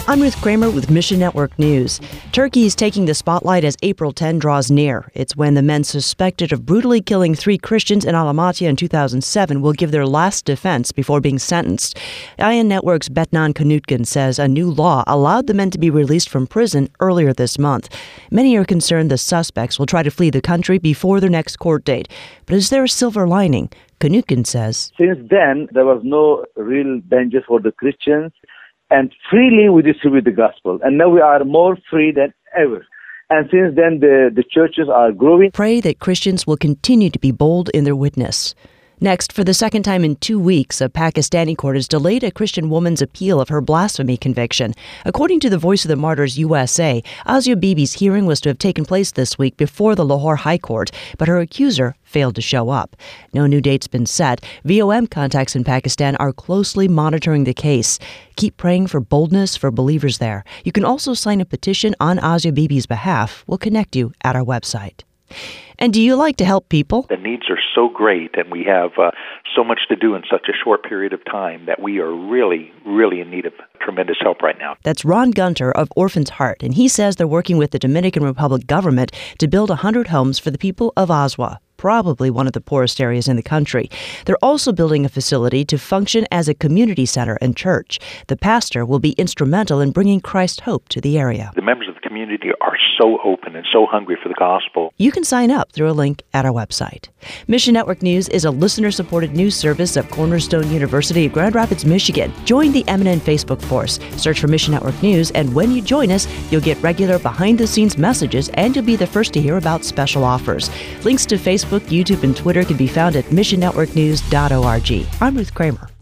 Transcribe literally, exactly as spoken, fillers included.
I'm Ruth Kramer with Mission Network News. Turkey is taking the spotlight as April tenth draws near. It's when the men suspected of brutally killing three Christians in Almaty in two thousand seven will give their last defense before being sentenced. I N Network's Betnan Kanutkin says a new law allowed the men to be released from prison earlier this month. Many are concerned the suspects will try to flee the country before their next court date. But is there a silver lining? Kanutkin says, Since then, there was no real danger for the Christians. And freely we distribute the gospel. And now we are more free than ever. And since then, the, the churches are growing. Pray that Christians will continue to be bold in their witness. Next, for the second time in two weeks, a Pakistani court has delayed a Christian woman's appeal of her blasphemy conviction. According to the Voice of the Martyrs U S A, Asia Bibi's hearing was to have taken place this week before the Lahore High Court, but her accuser failed to show up. No new date's been set. V O M contacts in Pakistan are closely monitoring the case. Keep praying for boldness for believers there. You can also sign a petition on Asia Bibi's behalf. We'll connect you at our website. And do you like to help people? The needs are so great, and we have uh, so much to do in such a short period of time that we are really, really in need of tremendous help right now. That's Ron Gunter of Orphans Heart, and he says they're working with the Dominican Republic government to build one hundred homes for the people of Azua, probably one of the poorest areas in the country. They're also building a facility to function as a community center and church. The pastor will be instrumental in bringing Christ's hope to the area. The members of the community are so open and so hungry for the gospel. You can sign up through a link at our website. Mission Network News is a listener-supported news service of Cornerstone University of Grand Rapids, Michigan. Join the Eminent Facebook force. Search for Mission Network News, and when you join us, you'll get regular behind-the-scenes messages, and you'll be the first to hear about special offers. Links to Facebook, YouTube, and Twitter can be found at mission network news dot org. I'm Ruth Kramer.